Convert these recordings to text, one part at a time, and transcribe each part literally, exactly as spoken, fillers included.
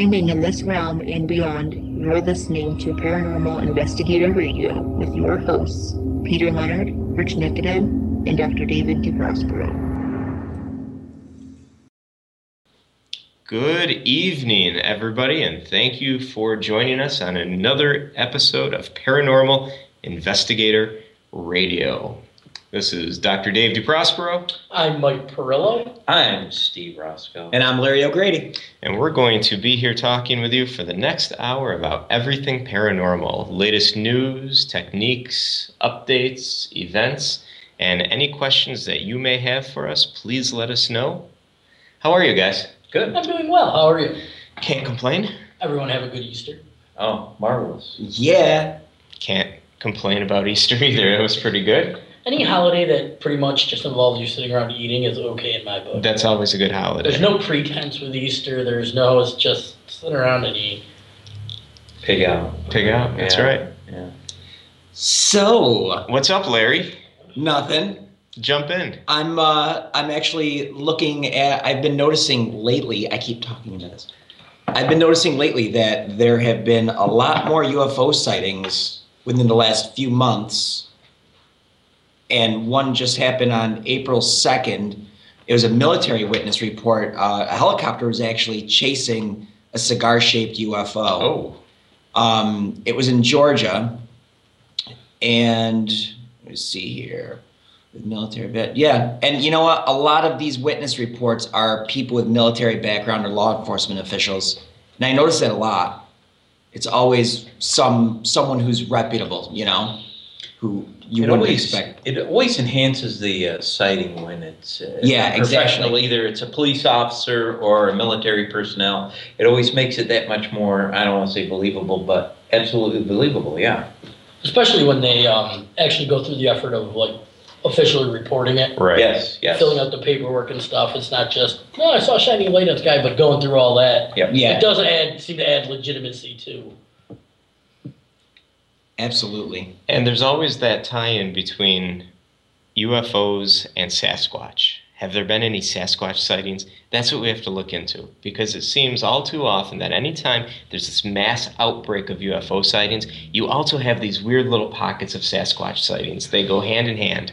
Streaming in this realm and beyond, you're listening to Paranormal Investigator Radio with your hosts, Peter Leonard, Rich Nicodem, and Doctor David DeProspero. Good evening, everybody, and thank you for joining us on another episode of Paranormal Investigator Radio. This is Doctor Dave DeProspero. I'm Mike Perillo. I'm Steve Roscoe. And I'm Larry O'Grady. And we're going to be here talking with you for the next hour about everything paranormal, latest news, techniques, updates, events, and any questions that you may have for us, please let us know. How are you guys? Good. I'm doing well. How are you? Can't complain. Everyone have a good Easter? Oh, marvelous. Yeah. Can't complain about Easter either. It was pretty good. Any holiday that pretty much just involves you sitting around eating is okay in my book. That's always a good holiday. There's no pretense with Easter. There's no, it's just sit around and eat. Pig out. Pig out. That's yeah. right. Yeah. So, What's up, Larry? nothing. Jump in. I'm uh I'm actually looking at I've been noticing lately, I keep talking about this. I've been noticing lately that there have been a lot more U F O sightings within the last few months. And one just happened on April second. It was a military witness report. Uh, a helicopter was actually chasing a cigar-shaped U F O. Oh. Um, it was in Georgia. And let's see here. With military vet. Yeah. And you know what? A lot of these witness reports are people with military background or law enforcement officials. And I notice that a lot. It's always some someone who's reputable, you know, who you it wouldn't always, expect. It always enhances the uh, sighting when it's uh, Yeah, professional. exactly. Either it's a police officer or a military personnel. It always makes it that much more, I don't want to say believable, but absolutely believable, yeah. Especially when they um, actually go through the effort of like officially reporting it. Right. Yes, yes. Filling out the paperwork and stuff. It's not just, no, I saw a shining light on the sky, but going through all that. Yep. Yeah, It does add, seem to add legitimacy too. absolutely. And there's always that tie-in between U F Os and Sasquatch. Have there been any Sasquatch sightings? That's what we have to look into, because it seems all too often that anytime there's this mass outbreak of U F O sightings, you also have these weird little pockets of Sasquatch sightings. They go hand in hand.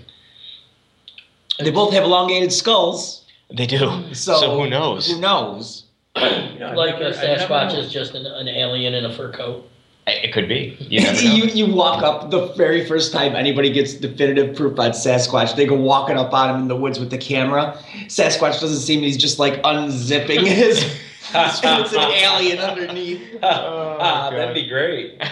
They both have elongated skulls. They do. So, So who knows? Who knows? You know, I Like never- a I never Sasquatch know. is just an, an alien in a fur coat. It could be. You never know. you, you walk up the very first time anybody gets definitive proof on Sasquatch, they go walking up on him in the woods with the camera. Sasquatch doesn't seem he's just like unzipping his. It's an alien underneath. Oh, ah, God. that'd be great.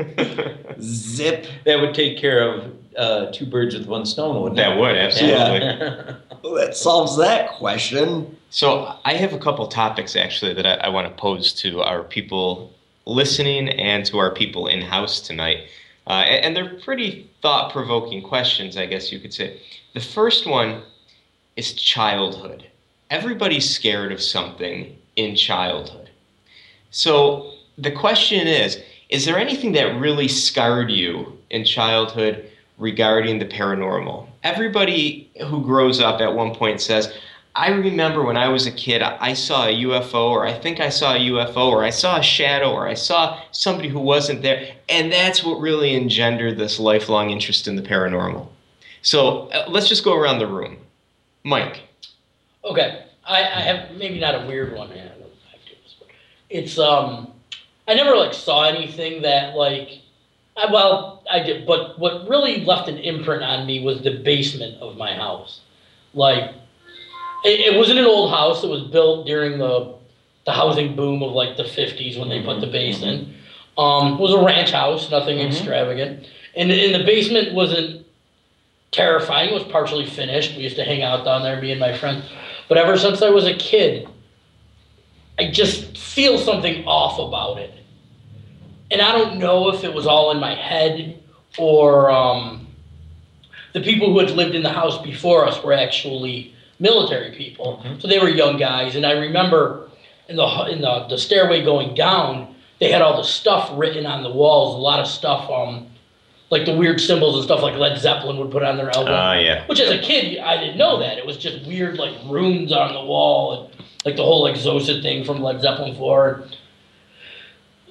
Zip. That would take care of uh, two birds with one stone, wouldn't That it? would, absolutely. Yeah. Well, that solves that question. So I have a couple topics actually that I, I want to pose to our people listening and to our people in-house tonight. Uh, and, and they're pretty thought-provoking questions, I guess you could say. The first one is childhood. Everybody's scared of something in childhood. So the question is, is there anything that really scarred you in childhood regarding the paranormal? Everybody who grows up at one point says, I remember when I was a kid, I saw a U F O, or I think I saw a U F O, or I saw a shadow, or I saw somebody who wasn't there. And that's what really engendered this lifelong interest in the paranormal. So uh, let's just go around the room. Mike. Okay, I, I have maybe not a weird one. Man. I don't know if I do this, but it's um, I never like saw anything that like, I, well, I did, but what really left an imprint on me was the basement of my house. Like, it, it wasn't an old house. It was built during the the housing boom of like the fifties when they put the base in. Um, it was a ranch house, nothing Mhm. extravagant, and and the basement wasn't terrifying. It was partially finished. We used to hang out down there, me and my friends. But ever since I was a kid, I just feel something off about it. And I don't know if it was all in my head or um, the people who had lived in the house before us were actually military people. Mhm. So they were young guys. And I remember in the in the, the stairway going down, they had all the stuff written on the walls, a lot of stuff, um, like the weird symbols and stuff like Led Zeppelin would put on their album. Ah, yeah. Which as a kid, I didn't know that. It was just weird, like, runes on the wall and like the whole Exocet thing from Led Zeppelin four.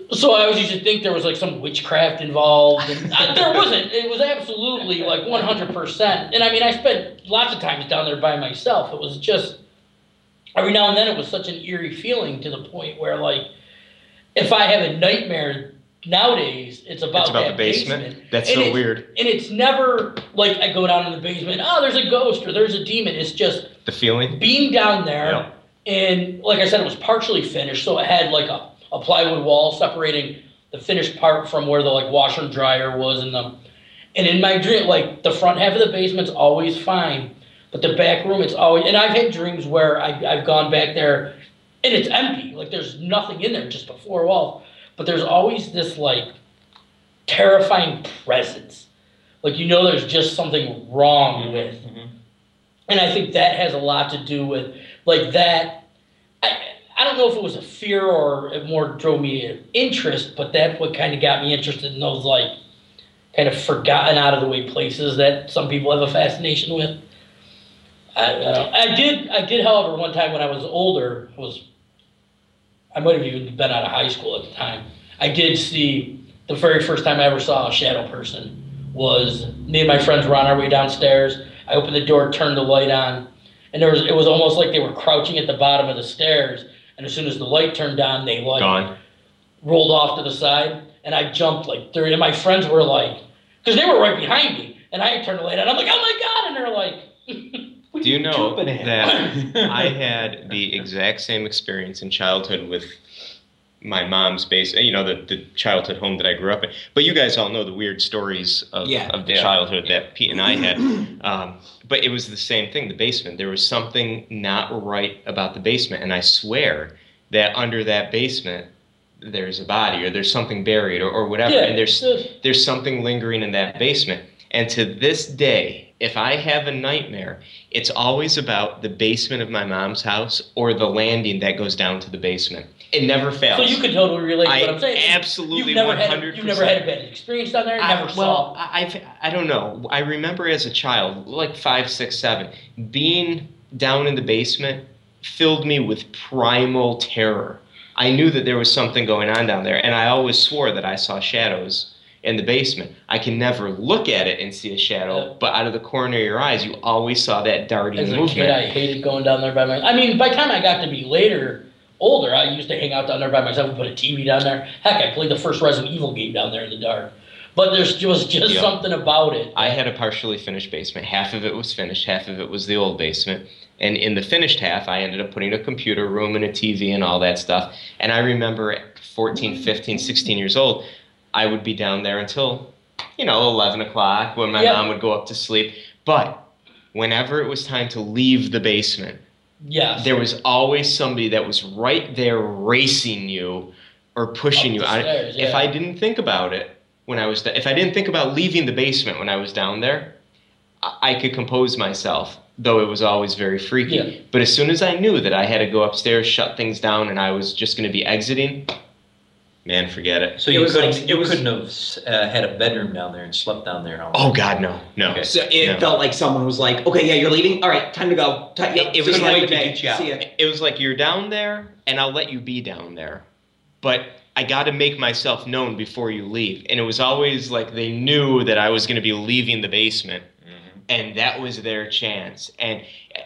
So I always used to think there was like some witchcraft involved, and uh, there wasn't. It was absolutely like one hundred percent. And I mean, I spent lots of times down there by myself. It was just every now and then it was such an eerie feeling to the point where like if I have a nightmare nowadays, it's about, it's about that the basement. basement. That's And so it- weird. And it's never like I go down in the basement, oh, there's a ghost or there's a demon. It's just The feeling. being down there. Yeah. And like I said, it was partially finished, so it had like a, a plywood wall separating the finished part from where the like washer and dryer was in the. And in my dream, like the front half of the basement's always fine, but the back room, it's always. And I've had dreams where I, I've gone back there, and it's empty, like there's nothing in there, just a floor wall. But there's always this like terrifying presence, like you know, there's just something wrong with. Mhm. And I think that has a lot to do with like that. I, I don't know if it was a fear or it more drove me an interest, but that's what kind of got me interested in those like kind of forgotten out of the way places that some people have a fascination with. I, I, don't, I did, I did, however, one time when I was older, was I might have even been out of high school at the time. I did see the very first time I ever saw a shadow person was me and my friends were on our way downstairs. I opened the door, turned the light on, and there was it was almost like they were crouching at the bottom of the stairs. And as soon as the light turned on, they like Gone. rolled off to the side, and I jumped like three. And my friends were like, because they were right behind me, and I turned the light on. I'm like, oh my god! And they're like, What Do you know jumping at? that I had the exact same experience in childhood with my mom's base, you know, the, the childhood home that I grew up in. But you guys all know the weird stories of, Yeah. of the Yeah. childhood that Pete and I had. Um, but it was the same thing, the basement. There was something not right about the basement. And I swear that under that basement, there's a body or there's something buried or, or whatever. yeah, and there's uh, there's something lingering in that basement. And to this day, if I have a nightmare, it's always about the basement of my mom's house or the landing that goes down to the basement. It never fails. so you could totally relate to I what I'm saying. absolutely You've never one hundred had percent. you've never had a bad experience down there. I, Never well, saw. I, I've, I don't know. I remember as a child, like five, six, seven, being down in the basement filled me with primal terror. I knew that there was something going on down there, and I always swore that I saw shadows in the basement. I can never look at it and see a shadow, Yeah. but out of the corner of your eyes, you always saw that darting As a movement. kid, I hated going down there by myself. I mean, by the time I got to be later, older, I used to hang out down there by myself and put a T V down there. Heck, I played the first Resident Evil game down there in the dark. But there's was just Yeah. something about it. I had a partially finished basement. Half of it was finished, half of it was the old basement. And in the finished half, I ended up putting a computer room and a T V and all that stuff. And I remember at fourteen, fifteen, sixteen years old, I would be down there until, you know, eleven o'clock when my Yep. mom would go up to sleep. But whenever it was time to leave the basement, Yes. there was always somebody that was right there racing you or pushing Up you. the I, stairs, If yeah. I didn't think about it when I was, if I didn't think about leaving the basement when I was down there, I, I could compose myself, though it was always very freaky. Yeah. But as soon as I knew that I had to go upstairs, shut things down, and I was just going to be exiting, man, forget it. So It you was couldn't, like- it you was- couldn't have uh, had a bedroom down there and slept down there. all Oh night. God, no, no. Okay. So it No. felt like someone was like, "Okay, yeah, you're leaving. All right, time to go." Ti- yep, It- it see was you like have a to good day. get you out. See ya. It was like, you're down there, and I'll let you be down there. But I got to make myself known before you leave. And it was always like they knew that I was going to be leaving the basement, Mhm. and that was their chance. And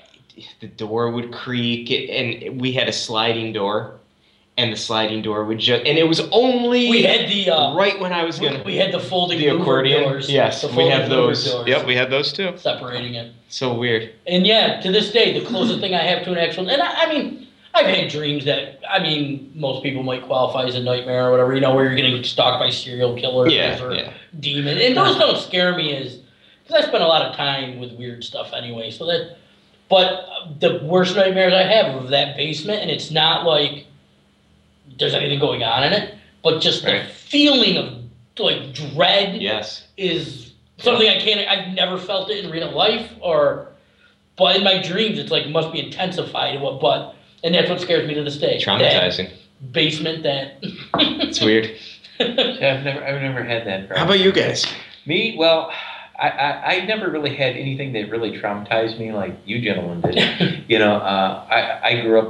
the door would creak, and we had a sliding door, and the sliding door would just, and it was only we had the uh, right when I was we, going to, we had the folding the louver accordion. doors. Yes, the we folding have louver those. doors, Yep, we had those too. separating it. So weird. And yeah, to this day, the closest thing I have to an actual, and I, I mean, I've had dreams that, I mean, most people might qualify as a nightmare or whatever, you know, where you're getting stalked by serial killers Yeah, or yeah. demons. And those don't scare me as, because I spend a lot of time with weird stuff anyway, so that, but the worst nightmares I have are of that basement, and it's not like there's anything going on in it, but just the Right. feeling of, like, dread Yes. is something I can't, I've never felt it in real life, or, but in my dreams, it's like, must be intensified, what, but, and that's what scares me to this day. Traumatizing. That basement, that. It's weird. Yeah, I've never, I've never had that. How about you guys? Me? Well, I, I, I never really had anything that really traumatized me like you gentlemen did. You know, uh, I, I grew up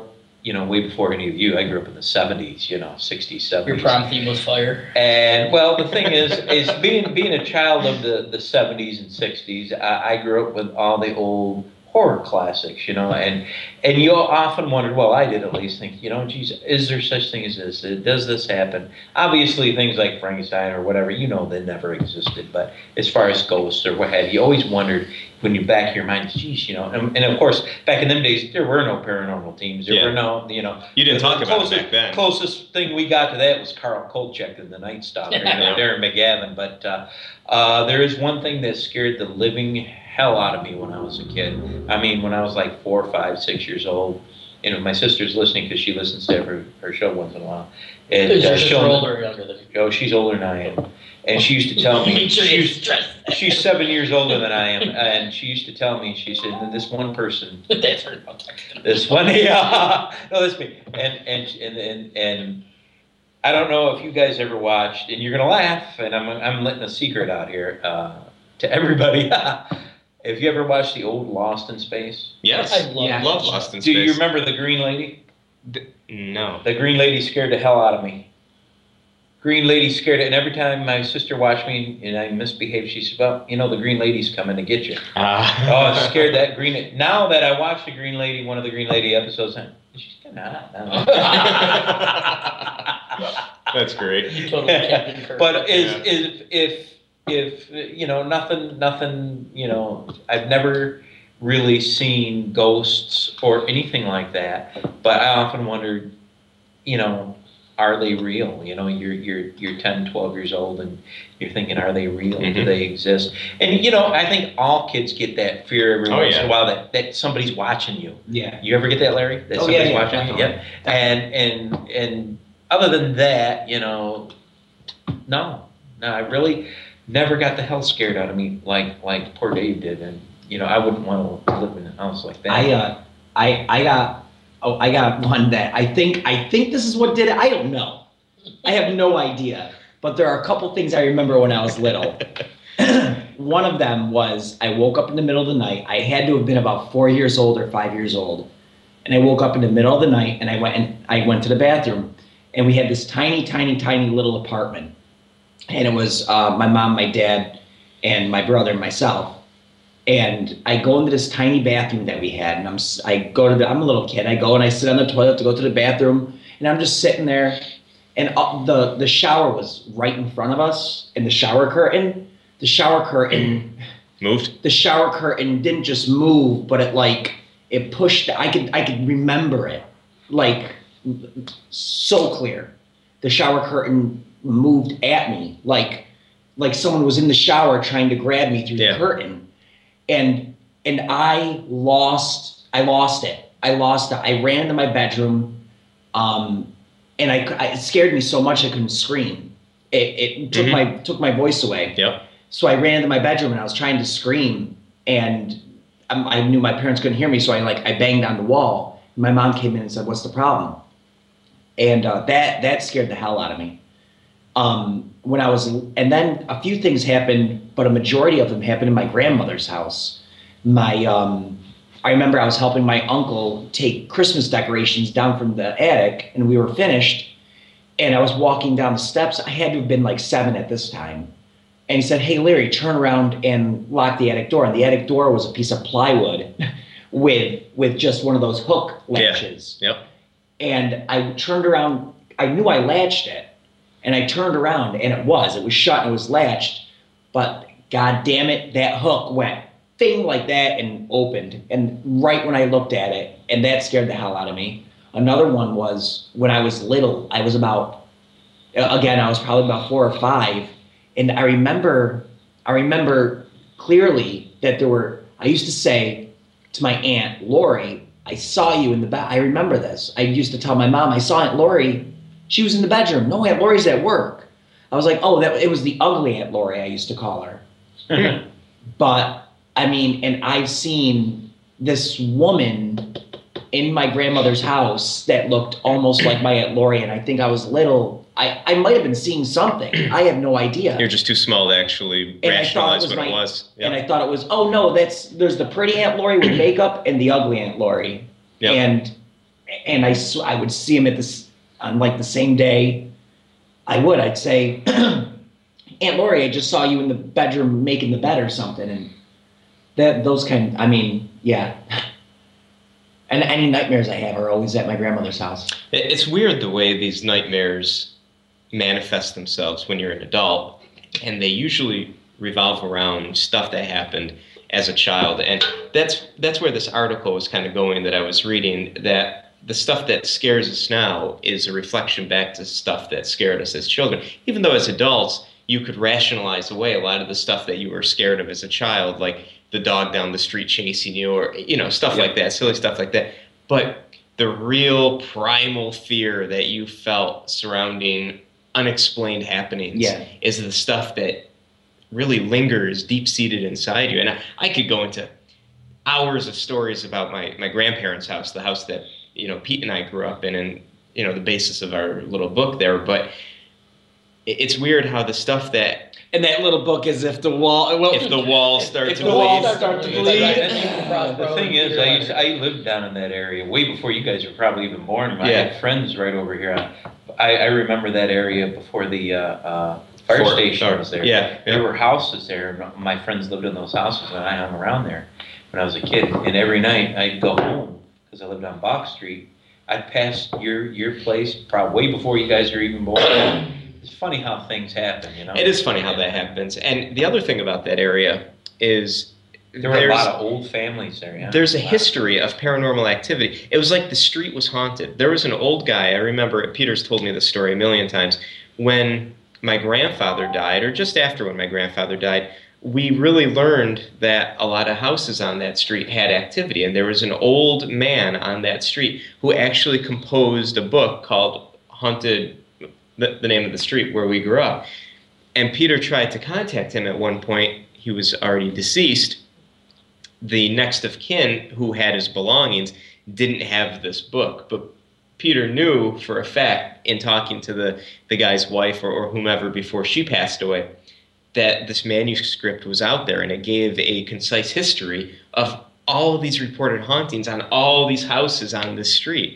you know, way before any of you. I grew up in the seventies, you know, sixties, Your seventies. prom theme was fire. And well, the thing is, is being being a child of the, the seventies and sixties, I, I grew up with all the old horror classics, you know, and and you often wondered, well, I did at least think, you know, geez, is there such thing as this? Does this happen? Obviously, things like Frankenstein or whatever, you know, they never existed. But as far as ghosts or what have you, you always wondered when you back your mind, geez, you know, and, and of course, back in them days, there were no paranormal teams. There Yeah. were no, you know. You didn't the talk about it closest, back then. Closest thing we got to that was Carl Kolchak and the Night Stalker, you know, Yeah. Darren McGavin. But uh, uh, there is one thing that scared the living hell out of me when I was a kid. I mean, when I was like four, five, six years old, you know, my sister's listening because she listens to her, her show once in a while. And, Is your uh, sister she'll- older or younger than you? Oh, she's older than I am. And she used to tell me, Make sure you she's, stress. she's seven years older than I am, and she used to tell me, she said, this one person, That's her. I'm talking. this one, yeah, no, that's me. And, and, and, and, and I don't know if you guys ever watched, and you're going to laugh, and I'm, I'm letting a secret out here uh, to everybody. Have you ever watched the old Lost in Space? Yes. I love, Yeah. Love Lost in Do Space. you remember the Green Lady? D- no. The Green Lady scared the hell out of me. Green Lady scared it, and every time my sister watched me and I misbehaved, she said, well, you know, the Green Lady's coming to get you. Ah. Oh, it scared that Green. Now that I watched the Green Lady, one of the Green Lady episodes, she's kind of hot. That's great. You totally Captain Kirk. But is, Yeah. is if if you know nothing nothing you know I've never really seen ghosts or anything like that. But I often wondered, you know, are they real? You know, you're you're you're ten, twelve years old and you're thinking, are they real? Mhm. Do they exist? And you know, I think all kids get that fear every Oh, once yeah. in a while that, that somebody's watching you. Yeah. You ever get that, Larry? That Oh, yeah, somebody's yeah, watching you? definitely. Yep. And and and other than that, you know, no, no, I really never got the hell scared out of me like like poor Dave did, and you know, I wouldn't want to live in a house like that. I uh, I I got oh I got one that I think I think this is what did it. I don't know. I have no idea. But there are a couple things I remember when I was little. One of them was I woke up in the middle of the night. I had to have been about four years old or five years old, and I woke up in the middle of the night and I went and I went to the bathroom, and we had this tiny, tiny, tiny little apartment, and it was uh, my mom, my dad, and my brother and myself. And I go into this tiny bathroom that we had, and I'm s- I go to the I'm a little kid. I go and I sit on the toilet to go to the bathroom, and I'm just sitting there, and uh, the the shower was right in front of us, and the shower curtain, the shower curtain, Moved? the shower curtain didn't just move, but it like it pushed. I could I could remember it like so clear. The shower curtain moved at me like like someone was in the shower trying to grab me through Yeah. the curtain. And and I lost I lost it. I lost it. I ran into my bedroom, um, and I, I it scared me so much I couldn't scream. It, it took Mhm. my took my voice away. Yep. So I ran into my bedroom and I was trying to scream, and um, I knew my parents couldn't hear me, so I like I banged on the wall. My mom came in and said, "What's the problem?" And uh, that that scared the hell out of me. Um, when I was, and then a few things happened, but a majority of them happened in my grandmother's house. My, um, I remember I was helping my uncle take Christmas decorations down from the attic, and we were finished. And I was walking down the steps. I had to have been like seven at this time. And he said, "Hey, Larry, turn around and lock the attic door." And the attic door was a piece of plywood with with just one of those hook latches. Yep. And I turned around. I knew I latched it. And I turned around, and it was. It was shut, and it was latched. But God damn it, that hook went thing like that and opened. And right when I looked at it, and that scared the hell out of me. Another one was when I was little. I was about, again, I was probably about four or five. And I remember, I remember clearly that there were, I used to say to my Aunt Lori, "I saw you in the back." I remember this. I used to tell my mom, "I saw Aunt Lori. She was in the bedroom." "No, Aunt Lori's at work." I was like, oh, that it was the ugly Aunt Lori, I used to call her. But I mean, and I've seen this woman in my grandmother's house that looked almost like my Aunt Lori, and I think I was little. I, I might have been seeing something. I have no idea. You're just too small to actually And I thought it rationalize was what my- it was. And Yep. I thought it was, oh no, that's there's the pretty Aunt Lori with makeup and the ugly Aunt Lori. Yep. And and I, s- I would see him at this on like the same day. I would. I'd say, Aunt Lori, I just saw you in the bedroom making the bed or something, and that those kind. I mean, yeah. And any nightmares I have are always at my grandmother's house. It- It's weird the way these nightmares manifest themselves when you're an adult, and they usually revolve around stuff that happened as a child. And that's that's where this article was kind of going that I was reading, that the stuff that scares us now is a reflection back to stuff that scared us as children. Even though as adults, you could rationalize away a lot of the stuff that you were scared of as a child, like the dog down the street chasing you, or, you know, stuff Yeah. like that, silly stuff like that. But the real primal fear that you felt surrounding unexplained happenings Yeah. is the stuff that really lingers deep-seated inside you. And I, I could go into hours of stories about my, my grandparents' house, the house that, you know, Pete and I grew up in, and, you know, the basis of our little book there. But it- it's weird how the stuff that, And that little book is if the wall. Well, if the walls start if to the bleed, walls Start start to to bleed. bleed. The thing is, I used, I lived down in that area way before you guys were probably even born. I Yeah. had friends right over here. I, I remember that area before the uh, uh, fire Fort- station or- was there. yeah, There yeah. were houses there. My friends lived in those houses, and I hung around there when I was a kid. And every night I'd go home because I lived on Bach Street. I'd pass your your place probably way before you guys were even born. It's funny how things happen, you know. It is funny how that happens. And the other thing about that area is There were a there's- lot of old families there. Yeah. There's a Wow. history of paranormal activity. It was like the street was haunted. There was an old guy, I remember, Peter's told me this story a million times, when my grandfather died, or just after when my grandfather died, we really learned that a lot of houses on that street had activity. And there was an old man on that street who actually composed a book called Haunted, the, the name of the street where we grew up. And Peter tried to contact him at one point. He was already deceased. The next of kin who had his belongings didn't have this book, but Peter knew for a fact in talking to the, the guy's wife or, or whomever before she passed away that this manuscript was out there, and it gave a concise history of all of these reported hauntings on all these houses on this street.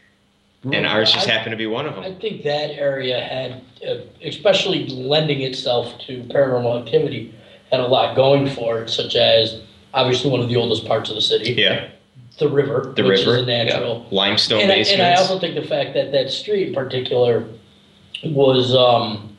And ours just I- happened to be one of I them. think that area had, uh, especially lending itself to paranormal activity, had a lot going for it, such as obviously one of the oldest parts of the city, Yeah, the river, The which river, is a natural. limestone And I, basements. and I also think the fact that that street in particular was um,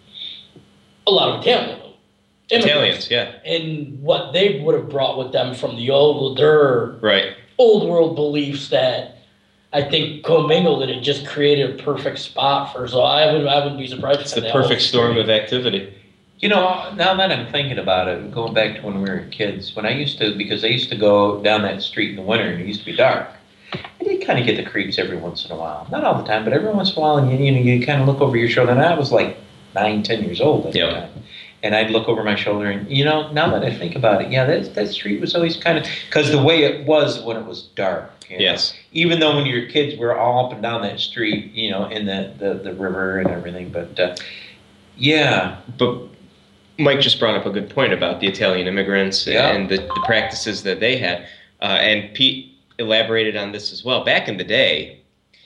a lot of Italian immigrants. Italians, yeah, And what they would have brought with them from the old, their right. old world beliefs that I think commingled, and it just created a perfect spot for. So I would I wouldn't be surprised. It's if the that whole perfect storm street- of activity. You know, now that I'm thinking about it, going back to when we were kids, when I used to, because I used to go down that street in the winter and it used to be dark, I did kind of get the creeps every once in a while. Not all the time, but every once in a while, and you, you know, you kind of look over your shoulder. And I was like nine, ten years old at the Yeah. time. And I'd look over my shoulder, and you know, now that I think about it, yeah, that that street was always kind of, because the way it was when it was dark. You know? Yes. Even though when you were kids, we were all up and down that street, you know, in the the, the river and everything. But uh, yeah, But Mike just brought up a good point about the Italian immigrants Yeah. and the, the practices that they had. Uh, and Pete elaborated on this as well. Back in the day,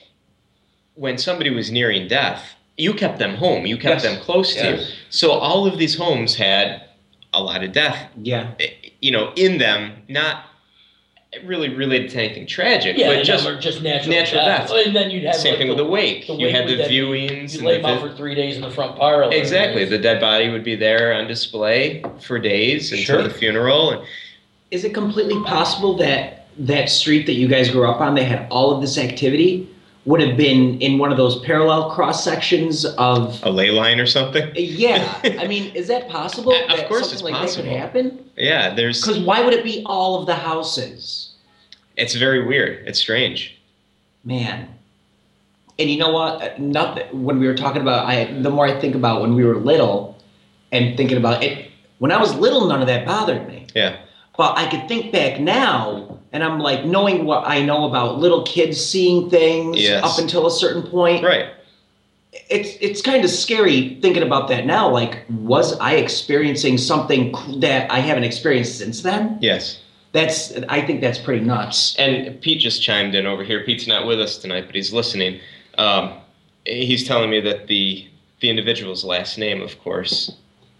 when somebody was nearing death, you kept them home. You kept Yes. them close to you. Yes. So all of these homes had a lot of death, Yeah. you know, in them, not really related to anything tragic, Yeah, but and just just, just natural, natural deaths. deaths. And then you'd have same like thing the, with the wake. the You wake had would the then be- viewings. You and lay the them out vi- for three days in the front parlor. Exactly. The dead body would be there on display for days until Sure. the funeral. And Is it completely possible that that street that you guys grew up on, they had all of this activity, would have been in one of those parallel cross sections of? a ley line or something. Yeah, I mean, is that possible? Of that course something it's like possible. that could happen? Yeah, there's. Because why would it be all of the houses? It's very weird. It's strange. Man. And you know what? Uh, Not that, when we were talking about, I the more I think about when we were little, and thinking about it, when I was little, none of that bothered me. Yeah. But I could think back now, and I'm like, knowing what I know about little kids seeing things Yes. up until a certain point, Right. it's it's kind of scary thinking about that now. Like, was I experiencing something that I haven't experienced since then? Yes. That's I think that's pretty nuts. And Pete just chimed in over here. Pete's not with us tonight, but he's listening. Um, he's telling me that the the individual's last name, of course,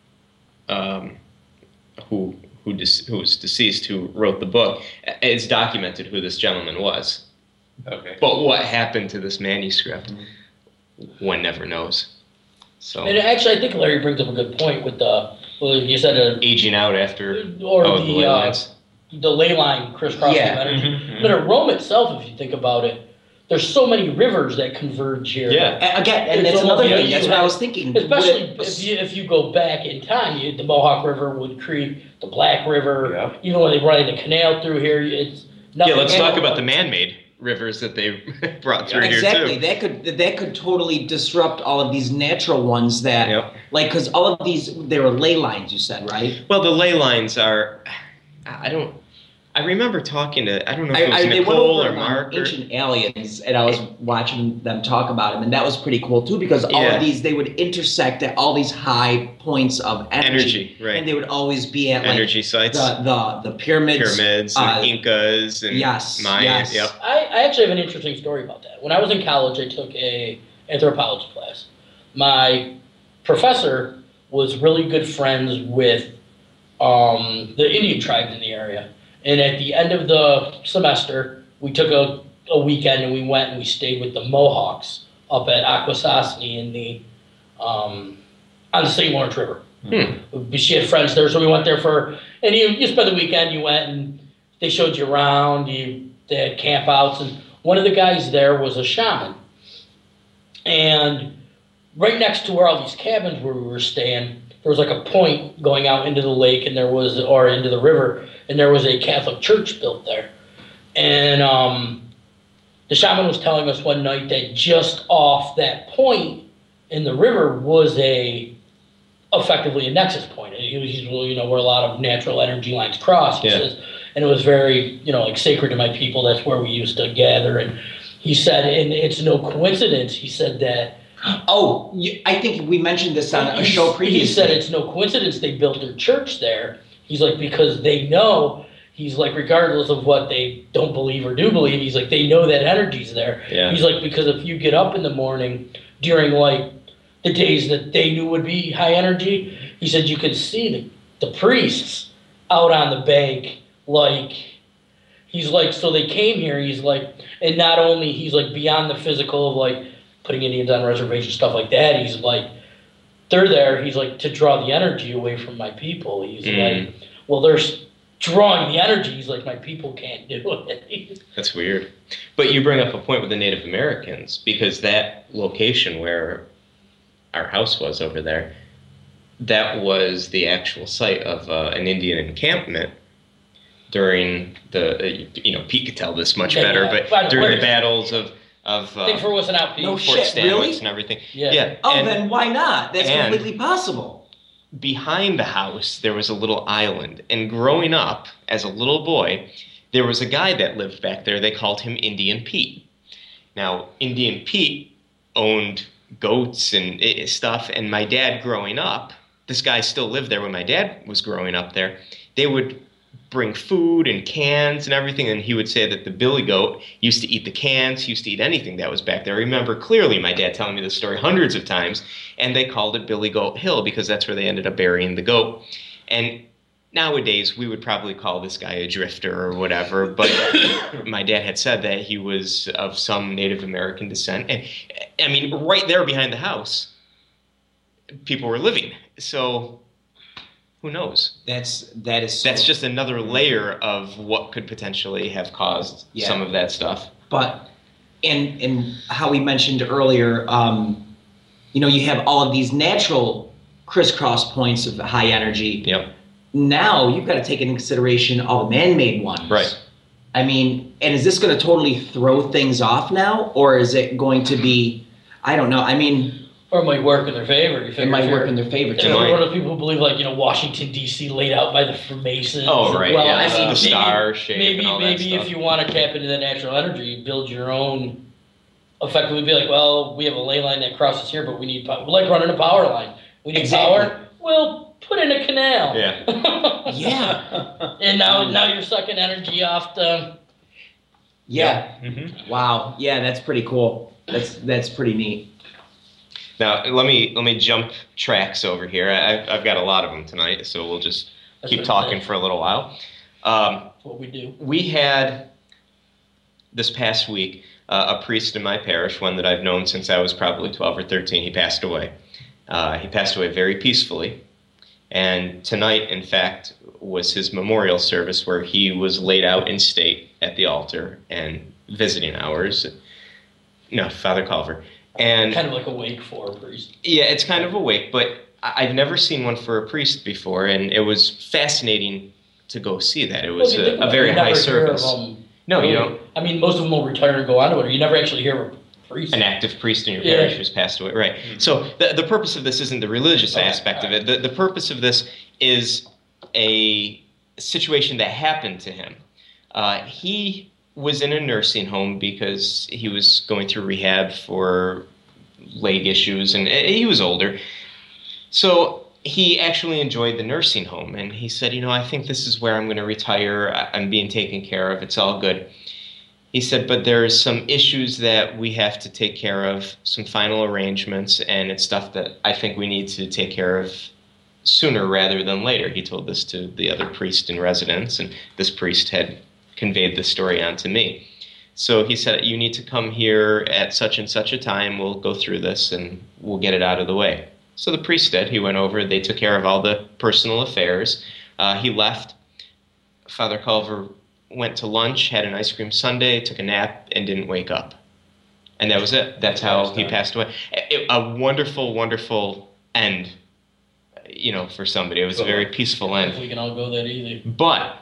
um, who who dis, who was deceased, who wrote the book, it's documented who this gentleman was. Okay. But what happened to this manuscript, one never knows. So And actually, I think Larry brings up a good point with the, well, you said, uh, aging out after or oh, the, the ley uh, lines. the ley line crisscrossing Yeah. of energy. Mhm. But at Rome itself, if you think about it, there's so many rivers that converge here. Yeah. A- Again, and It's that's almost- another you know, thing. you That's what I have- was thinking. Would Especially it- if you if you go back in time, you, the Mohawk River, Wood Creek, the Black River, Yeah. even when they run the canal through here, it's nothing. Yeah, let's talk but- about the man-made rivers that they brought through Exactly. here too. That could that could totally disrupt all of these natural ones that, Yep. like, because all of these they were ley lines. You said, right? Well, the ley lines are. I don't. I remember talking to. I don't know if I, it was I, they went Nicole over or on Mark. Or, Ancient Aliens, and I was watching them talk about them, and that was pretty cool too, because all Yeah. of these they would intersect at all these high points of energy, energy, right? and they would always be at like Energy sites, the the the pyramids, pyramids, uh, and Incas, and yes, Mayans. yes. Yep. I, I actually have an interesting story about that. When I was in college, I took a anthropology class. My professor was really good friends with um, the Indian tribes in the area. And at the end of the semester, we took a, a weekend and we went and we stayed with the Mohawks up at Akwesasne in the um, on the Saint Lawrence River. Hmm. She had friends there, so we went there for. And you you spent the weekend. You went and they showed you around. You they had campouts, and one of the guys there was a shaman. And right next to where all these cabins where we were staying, there was like a point going out into the lake, and there was or into the river, and there was a Catholic church built there. And um, the shaman was telling us one night that just off that point in the river was a effectively a nexus point. He was, he's, you know, where a lot of natural energy lines cross. He Yeah. says, and it was very, you know, like sacred to my people. That's where we used to gather. And he said, and it's no coincidence. He said that. Oh, you- I think we mentioned this on a he- show previously. He said it's no coincidence they built their church there. He's like, because they know. He's like, regardless of what they don't believe or do believe, he's like, they know that energy's there. Yeah. He's like, because if you get up in the morning during like the days that they knew would be high energy, he said you could see the, the priests out on the bank. Like, he's like, so they came here, he's like, and not only, he's like beyond the physical of like putting Indians on reservations, stuff like that, he's like, they're there, he's like, to draw the energy away from my people. He's Mm. like, well, they're drawing the energy. He's like, my people can't do it. That's weird. But you bring up a point with the Native Americans, because that location where our house was over there, that was the actual site of uh, an Indian encampment during the, uh, you know, Pete could tell this much Yeah, better, yeah. but By the during way, the battles of, of uh, Thanks for listening out, Pete. No Fort shit, Stanwix really? and everything. Yeah. Yeah. Oh, and then why not? That's and- completely possible. behind the house, there was a little island. And growing up as a little boy, there was a guy that lived back there. They called him Indian Pete. Now, Indian Pete owned goats and eh, stuff. And my dad growing up, this guy still lived there when my dad was growing up there. They would bring food and cans and everything, and he would say that the billy goat used to eat the cans, used to eat anything that was back there. I remember clearly my dad telling me this story hundreds of times, and they called it Billy Goat Hill because that's where they ended up burying the goat. And nowadays, we would probably call this guy a drifter or whatever, but my dad had said that he was of some Native American descent. And I mean, right there behind the house, people were living. So who knows? That's that is. So, That's just another layer of what could potentially have caused Yeah. some of that stuff. But and and how we mentioned earlier, um, you know, you have all of these natural crisscross points of high energy. Yep. Now you've got to take into consideration all the man-made ones. Right. I mean, and is this going to totally throw things off now, or is it going to be? I don't know. I mean, Or it might work in their favor. You it figure might if work you're- in their favor You too. know, might. one of the people who believe, like, you know, Washington, D C laid out by the Freemasons. Oh, right. Well, yeah, I the- mean, the maybe- star shape Maybe, and all maybe that if stuff. you want to tap into the natural energy, you build your own. Effectively, be like, well, we have a ley line that crosses here, but we need power. Like running a power line. We need Exactly. power. Well, put in a canal. Yeah. Yeah. And now now you're sucking energy off the. Yeah. Mm-hmm. Wow. Yeah, that's pretty cool. That's that's pretty neat. Now let me let me jump tracks over here. I, I've got a lot of them tonight, so we'll just That's keep what- talking that's for a little while. Um, what we do. we had this past week uh, a priest in my parish, one that I've known since I was probably twelve or thirteen. He passed away. Uh, he passed away very peacefully. And tonight, in fact, was his memorial service where he was laid out in state at the altar and visiting hours. No, Father Culver. And Kind of like a wake for a priest. yeah, it's kind of a wake, but I- I've never seen one for a priest before, and it was fascinating to go see that. It was Well, if you a, think a about it, very you high never hear of service. them No, you really. don't. I mean, most of them will retire and go on to it. Or you never actually hear of a priest. An active priest in your Yeah. parish who's passed away, right? Mhm. So the the purpose of this isn't the religious Okay, aspect of it. The the purpose of this is a situation that happened to him. Uh, he was in a nursing home because he was going through rehab for leg issues, and he was older. So he actually enjoyed the nursing home, and he said, you know, I think this is where I'm going to retire. I- I'm being taken care of. It's all good. He said, but there's some issues that we have to take care of, some final arrangements, and it's stuff that I think we need to take care of sooner rather than later. He told this to the other priest in residence, and this priest had conveyed the story on to me. So he said, you need to come here at such and such a time. We'll go through this, and we'll get it out of the way. So the priest did. He went over. They took care of all the personal affairs. Uh, he left. Father Culver went to lunch, had an ice cream sundae, took a nap, and didn't wake up. And that was it. That's how he passed away. A, a wonderful, wonderful end, you know, for somebody. It was a very peaceful If end. we can all go that easy. But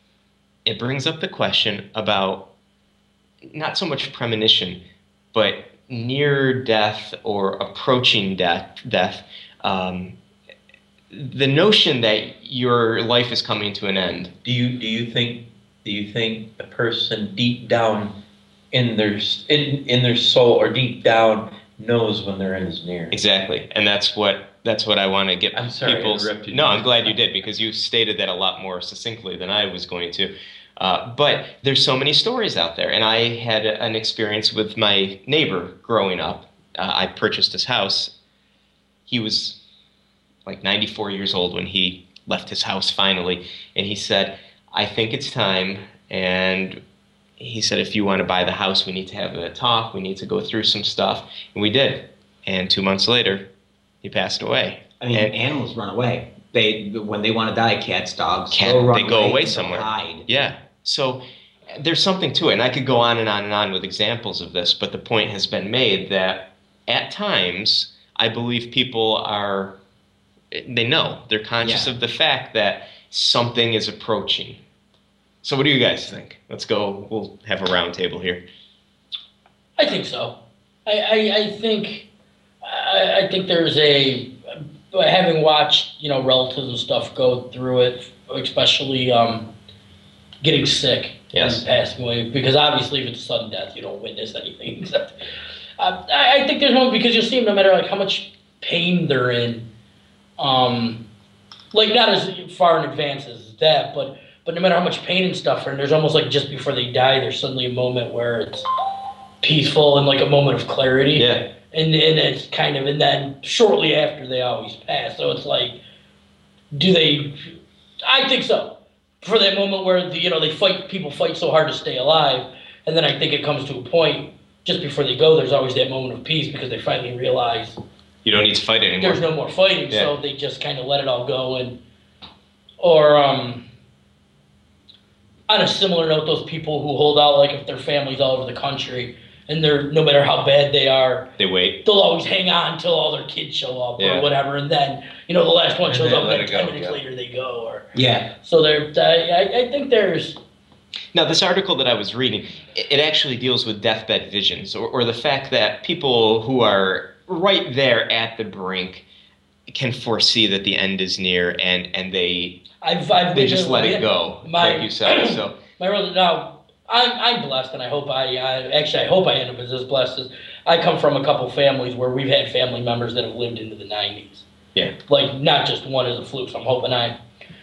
it brings up the question about not so much premonition, but near death or approaching death. Death. Um, the notion that your life is coming to an end. Do you do you think do you think a person deep down in their in in their soul or deep down knows when their end is near? Exactly, and that's what that's what I want to get I'm sorry I people's. interrupted No, you. I'm glad you did, because you stated that a lot more succinctly than I was going to. Uh, but there's so many stories out there, and I had a- an experience with my neighbor growing up. Uh, I purchased his house. He was like ninety-four years old when he left his house finally, and he said, I think it's time. And he said, if you want to buy the house, we need to have a talk. We need to go through some stuff. And we did. And two months later, he passed away. I mean, And- animals run away. They when they want to die, cats, dogs, Cat- they'll run they go away they'll somewhere. Hide. Yeah. So there's something to it. And I could go on and on and on with examples of this, but the point has been made that at times, I believe people are, they know, they're conscious Yeah. of the fact that something is approaching. So what do you guys think? Let's go, we'll have a round table here. I think so. I, I, I think I, I think there's a having watched you know relatives and stuff go through it, especially um, getting sick Yes. and passing away. Because obviously, if it's a sudden death, you don't witness anything except. Uh, I, I think there's one because you'll see them no matter like how much pain they're in. Um, like not as far in advance as that, but but no matter how much pain and stuff, and there's almost like just before they die, there's suddenly a moment where it's peaceful and like a moment of clarity. Yeah. And and it's kind of and then shortly after they always pass. So it's like, do they? I think so. For that moment where the, you know they fight, people fight so hard to stay alive, and then I think it comes to a point just before they go. There's always that moment of peace because they finally realize You don't need to fight anymore. there's no more fighting, Yeah. so they just kind of let it all go. And or um, on a similar note, those people who hold out, like if their family's all over the country and they're no matter how bad they are, They wait. they'll always hang on until all their kids show up Yeah. or whatever, and then you know the last one And shows then up, let and it ten go, minutes yeah. later they go. Or Yeah. so there, I, I think there's Now, this article that I was reading, it it actually deals with deathbed visions, or, or the fact that people who are right there at the brink can foresee that the end is near, and, and they I've I've they been just to- let it go, My, like you said. So my relative now. I'm I'm blessed, and I hope I, I actually I hope I end up as as blessed as I come from a couple families where we've had family members that have lived into the nineties. Yeah. Like, not just one is a fluke, so I'm hoping I...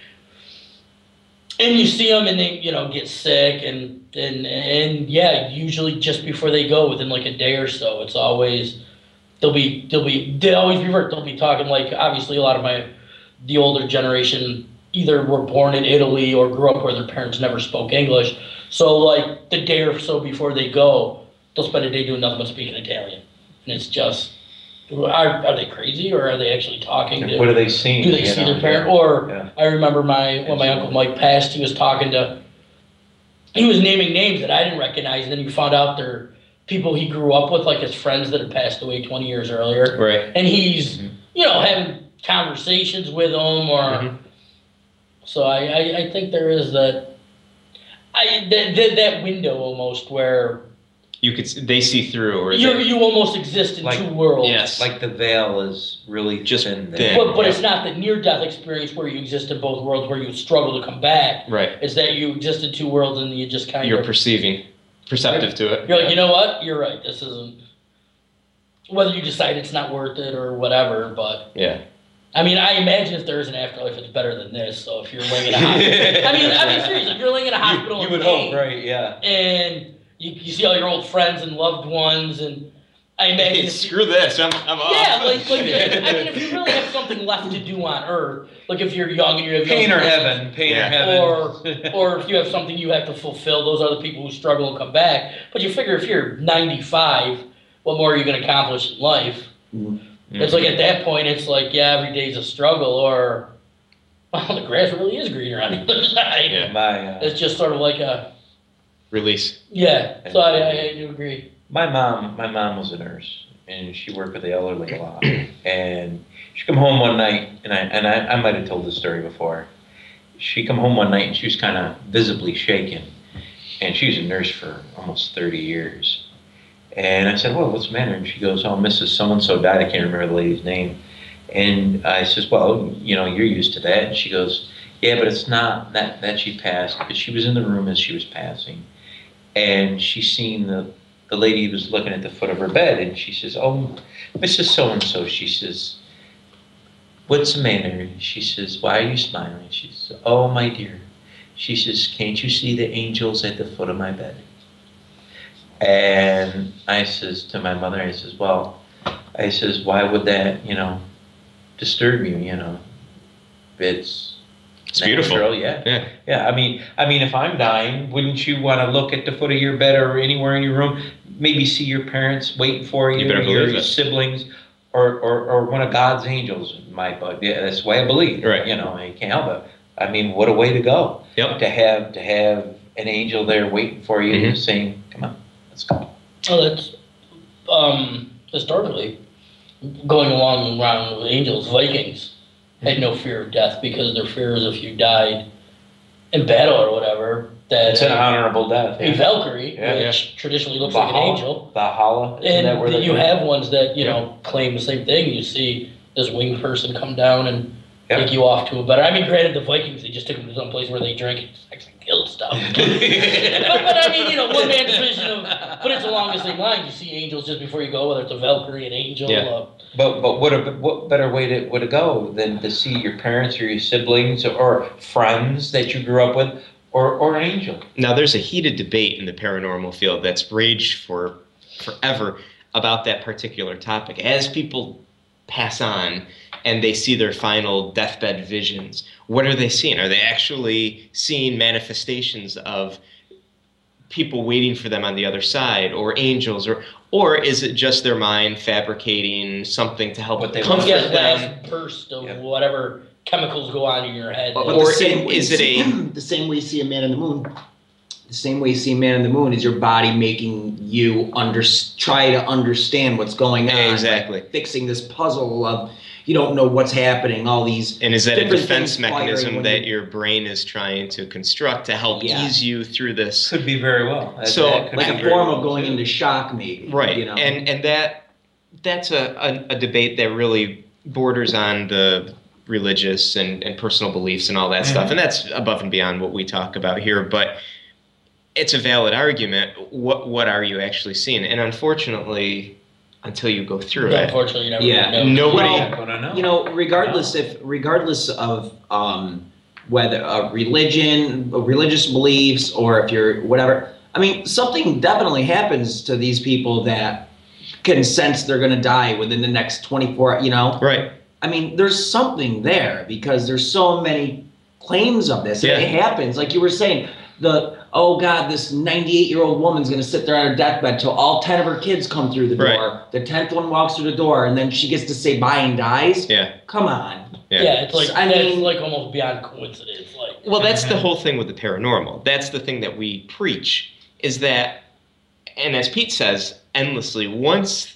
And you see them and they, you know, get sick and, and, and yeah, usually just before they go, within like a day or so, it's always, they'll be, they'll be, they always revert, they'll be talking like, obviously a lot of my, the older generation either were born in Italy or grew up where their parents never spoke English. So like the day or so before they go, they'll spend a day doing nothing but speaking Italian. And it's just, Are, are they crazy or are they actually talking to? What are they seeing? Do they see know? their parent? Or yeah. I remember my when my uncle Mike passed, he was talking to, he was naming names that I didn't recognize, and then you found out they're people he grew up with, like his friends that had passed away twenty years earlier. Right. And he's, Mm-hmm. you know, having conversations with them, or Mhm. so I, I, I think there is that, I that, that that window almost where You could, they see through, or you they, you almost exist in Like- two worlds. yes, Like the veil is really Just thin there. thin. But, but Yeah. it's not the near-death experience where you exist in both worlds, where you struggle to come back. right. It's that you exist in two worlds and you just kind You're of... perceiving, perceptive to it. You're like, you know what? You're right. This isn't... Whether you decide it's not worth it or whatever, but... Yeah. I mean, I imagine if there is an afterlife, it's better than this. So if you're laying in a hospital... I mean, I mean, seriously, if you're laying in a hospital You, you in would pain, hope, right? Yeah. and you, you see all your old friends and loved ones, and I imagine... Hey, if- screw this. I'm, I'm off. Yeah, like, like I mean, if you really have something left to do on Earth, like if you're young and you have Pain young or kids, heaven. Pain Yeah. or heaven. or or if you have something you have to fulfill, those are the people who struggle and come back. But you figure if you're ninety-five, what more are you going to accomplish in life? Mhm. It's like at that point, it's like, yeah, every day's a struggle, or well, the grass really is greener on the other side. Yeah. My uh, It's just sort of like a Release. yeah. So I, I, I do agree. my mom, my mom was a nurse, and she worked with the elderly a lot. And she come home one night, and I and I, I might have told this story before. She come home one night, and she was kind of visibly shaken, and she was a nurse for almost thirty years. And I said, well, what's the matter? And she goes, oh, Missus So-and-so died. I can't remember the lady's name. And I says, well, you know, you're used to that. And she goes, yeah, but it's not that, that she passed, because she was in the room as she was passing. And she seen the, the lady was looking at the foot of her bed. And she says, oh, Missus So-and-so, she says, what's the matter? And she says, why are you smiling? She says, oh, my dear. She says, can't you see the angels at the foot of my bed? And I says to my mother, I says, well, I says, why would that, you know, disturb you, you know? It's It's beautiful. natural, yeah. Yeah. Yeah, I mean, I mean, if I'm dying, wouldn't you want to look at the foot of your bed or anywhere in your room, maybe see your parents waiting for you, You better your believe it. siblings, or, or, or one of God's angels in my book. Yeah, that's the way I believe. Right. You know, I can't help it. I mean, what a way to go. Yep. To have to have an angel there waiting for you, Mhm. saying, "Come on, let's go." Oh, that's um, historically going along and around with angels. Vikings had no fear of death because their fear is if you died in battle or whatever. That It's an honorable death. a Yeah. Valkyrie, Yeah. which traditionally looks like an Valhalla. angel, Valhalla. Isn't and that where they you go? have ones that you Yeah. know claim the same thing. You see this winged person come down and Yeah. take you off to a better. I mean, granted, the Vikings they just took them to some place where they drink and sex and kill stuff. but, but I mean, you know, one man's vision of. But it's along the same line. You see angels just before you go, whether it's a Valkyrie, an angel. Yeah. Uh, But but what a what better way to way to go than to see your parents or your siblings or friends that you grew up with, or or an angel. Now, there's a heated debate in the paranormal field that's raged for forever about that particular topic. As people pass on and they see their final deathbed visions, what are they seeing? Are they actually seeing manifestations of people waiting for them on the other side, or angels, or or is it just their mind fabricating something to help What they comfort you get them? last burst of Yeah. whatever chemicals go on in your head. But Or the same in- way is you it see- a- the same way you see a man in the moon? The same way you see a man in the moon is your body making you under try to understand what's going on. Exactly. like fixing this puzzle of you don't know what's happening. All these And is that a different defense things firing mechanism when that you- your brain is trying to construct to help Yeah. ease you through this? Could be very well. That- So, that could like be a very form well, of going too. into shock, maybe. Right. You know. And and that that's a, a, a debate that really borders on the religious and, and personal beliefs and all that stuff. Mhm. And that's above and beyond what we talk about here. But it's a valid argument. What what are you actually seeing? And unfortunately, until you go through Yeah, it. unfortunately, you never Yeah. know. Nobody- Well, Not gonna know. You know, regardless if, regardless of um, whether uh, religion, religious beliefs, or if you're whatever. I mean, something definitely happens to these people that can sense they're going to die within the next twenty-four. You know, Right. I mean, there's something there because there's so many claims of this. Yeah. And it happens, like you were saying. The oh God, this ninety-eight year old woman's going to sit there on her deathbed till all ten of her kids come through the door. Right. The tenth one walks through the door, and then she gets to say bye and dies. Yeah. Come on. Yeah. Yeah, it's like I that's mean- like almost beyond coincidence. Like, Well, that's the whole thing with the paranormal. That's the thing that we preach is that, and as Pete says endlessly, once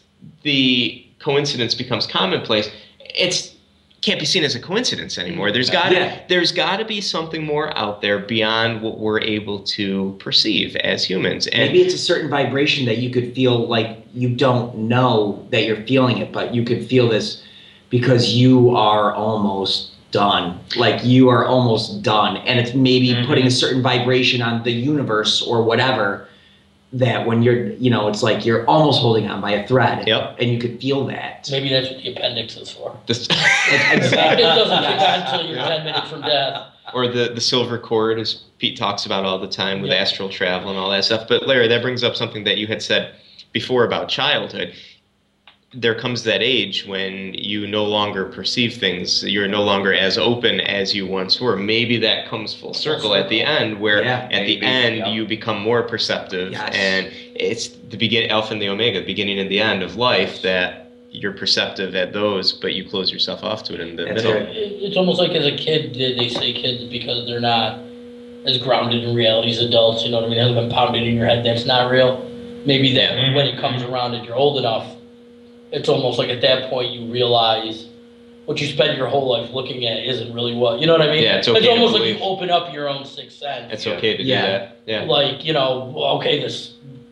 the coincidence becomes commonplace, it's can't be seen as a coincidence anymore. There's got to Yeah. there's got to be something more out there beyond what we're able to perceive as humans. And Maybe it's a certain vibration that you could feel like you don't know that you're feeling it, but you could feel this because you are almost done. Like you are almost done. And it's maybe Mhm. putting a certain vibration on the universe or whatever that when you're, you know, it's like you're almost holding on by a thread. Yep. And you could feel that. maybe that's what the appendix is for. this, Exactly. It doesn't kick on until you're Yeah. ten minutes from death. or the the silver cord, as Pete talks about all the time with Yeah. astral travel and all that stuff. But Larry, that brings up something that you had said before about childhood. There comes that age when you no longer perceive things. You're no longer as open as you once were. Maybe that comes full circle at the end, where Yeah, at the maybe, end yeah. you become more perceptive, Yes. and it's the begin alpha and the omega, the beginning and the end of life. That you're perceptive at those, but you close yourself off to it in the That's middle. right. It, it's almost like as a kid, they they say kids because they're not as grounded in reality as adults. You know what I mean? It hasn't been pounded in your head that's not real. Maybe that Mhm. when it comes around and you're old enough, it's almost like at that point you realize what you spend your whole life looking at isn't really what you know what I mean. Yeah, it's okay to almost like believe. you open up your own sixth sense. It's Yeah. okay to Yeah. do that. Yeah. Like you know, well, okay, this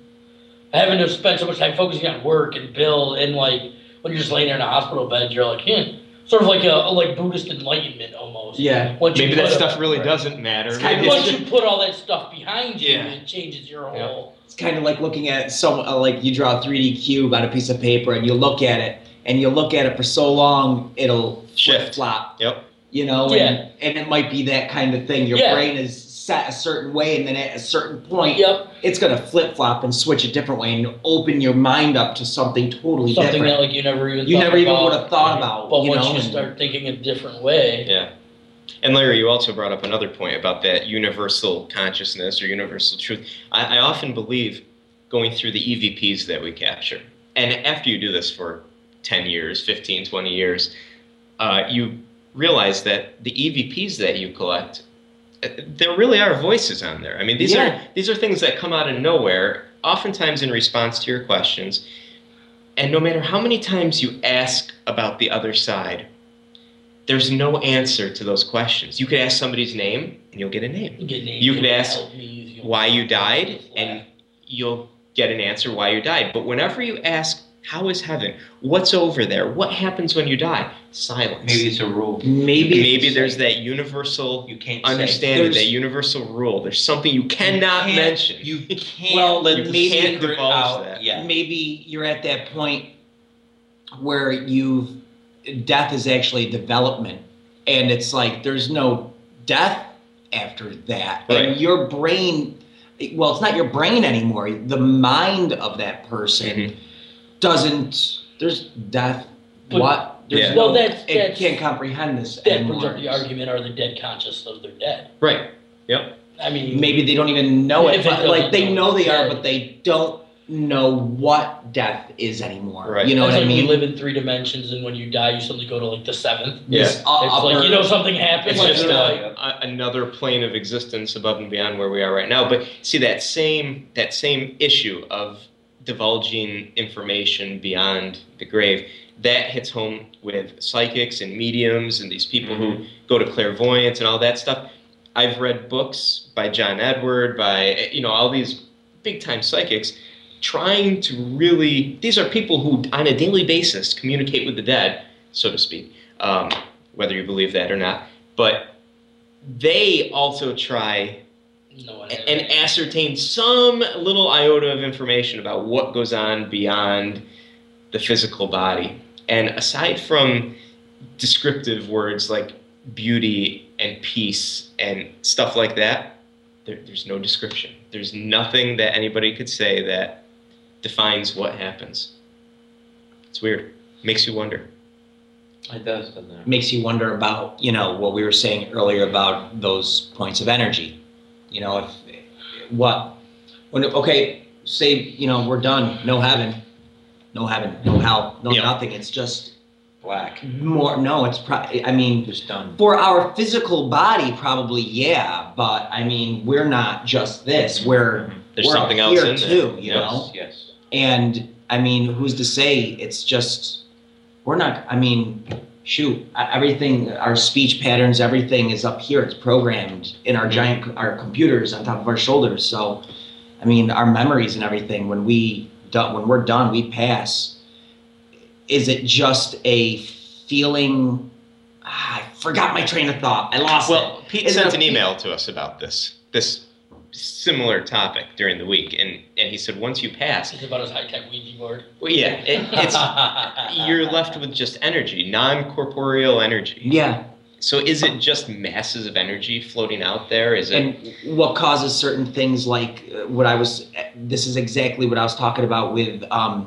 having to spend so much time focusing on work and bill and like when you're just laying there in a hospital bed, you're like, hmm, sort of like a, a like Buddhist enlightenment almost. Yeah. Once you Maybe that put a- stuff really Right. doesn't matter. It's kind Maybe of it's Once you put all that stuff behind you, Yeah. it changes your Yeah. whole. It's kind of like looking at some, uh, like you draw a three D cube on a piece of paper and you look at it and you look at it for so long, it'll Shift. flop. Yep. You know, Yeah. and, and it might be that kind of thing. Your Yeah. brain is set a certain way, and then at a certain point, Yep, it's going to flip flop and switch a different way and open your mind up to something totally something different. that like you never even you thought never even about. would have thought about. But you once know, you and- start thinking a different way, Yeah. And Larry, you also brought up another point about that universal consciousness or universal truth. I, I often believe going through the E V Ps that we capture, and after you do this for ten years, fifteen, twenty years, uh, you realize that the E V Ps that you collect, uh, there really are voices on there. I mean, these Yeah. are these are things that come out of nowhere, oftentimes in response to your questions. And no matter how many times you ask about the other side, there's no answer to those questions. You could ask somebody's name, and you'll get a name. you, get You could ask help me, you- Why you died, and you'll get an answer why you died. But whenever you ask, how is heaven? What's over there? What happens when you die? Silence. Maybe it's a rule. maybe Maybe there's that universal You can't say. understanding, There's- that universal rule. There's something you cannot can't- mention. You can't Well, let you the can't secret divulge out that. yet. maybe you're at that point where you've death is actually development, and it's like there's no death after that, Right. and your brain, well, it's not your brain anymore. The mind of that person Mhm. doesn't. There's death. But- what? There's Yeah. no, Well, that's- it that's- can't comprehend this That anymore. brings up the argument: are the dead conscious of their dead? Right. Yep. I mean, Maybe they don't even know it, If it but like doesn't they know know they it's are, dead. but they don't know what death is anymore. Right. You know it's what like I mean? we live in three dimensions, and when you die, you suddenly go to like the seventh. Yeah. This u- It's upper- like you know something happened. It's like, just you're uh, like, a, another plane of existence above and beyond where we are right now. But see that same that same issue of divulging information beyond the grave, that hits home with psychics and mediums and these people who go to clairvoyance and all that stuff. I've read books by John Edward, by you know all these big time psychics, trying to really. These are people who, on a daily basis, communicate with the dead, so to speak, um, whether you believe that or not. But they also try no one a- and ascertain some little iota of information about what goes on beyond the physical body. And aside from descriptive words like beauty and peace and stuff like that, there, there's no description. There's nothing that anybody could say that defines what happens. It's weird. Makes you wonder. It does, doesn't it? Makes you wonder about, you know, what we were saying earlier about those points of energy. You know, if what when okay, say, you know, we're done, no heaven, no heaven, no hell, no Yeah. nothing. It's just Black. more. No, it's pro- I mean, Just done. for our physical body, probably yeah. But I mean, we're not just this. We're There's we're something up else here in there. too. You Yes. know. Yes. And I mean, who's to say it's just, we're not, I mean, shoot, e- everything, our speech patterns, everything is up here. It's programmed in our giant, our computers on top of our shoulders. So, I mean, our memories and everything, when we, do- when we're done, we pass. Is it just a feeling? Ah, I forgot my train of thought. I lost Well, it. Pete Is it sent a an fe- email to us about this, this similar topic during the week, and, and he said once you pass, It's about his high-tech Ouija board. well, yeah, it, it's you're left with just energy, non-corporeal energy. Yeah. So is it just masses of energy floating out there? Is it? And what causes certain things like uh, what I was, this is exactly what I was talking about with, um,